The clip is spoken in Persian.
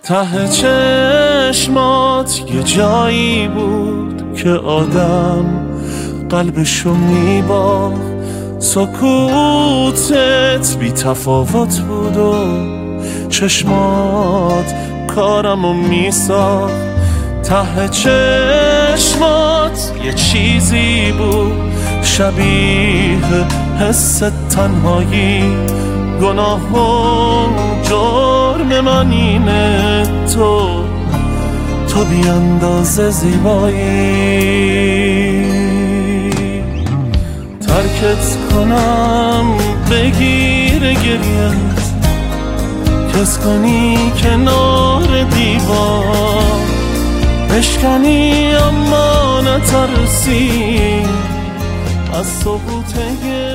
ته چشمات یه جایی بود که آدم قلبشو میباخت، سکوتت بی تفاوت بود و چشمات کارمو میساخت. ته چشمات یه چیزی بود شبیه حس تنهایی، گناه و جرم من اینه تو بی اندازه زیبایی. ترکت کنم بگیر گریت، کس کنی کنار دیوار، بشکنی اما نترسی از سقوط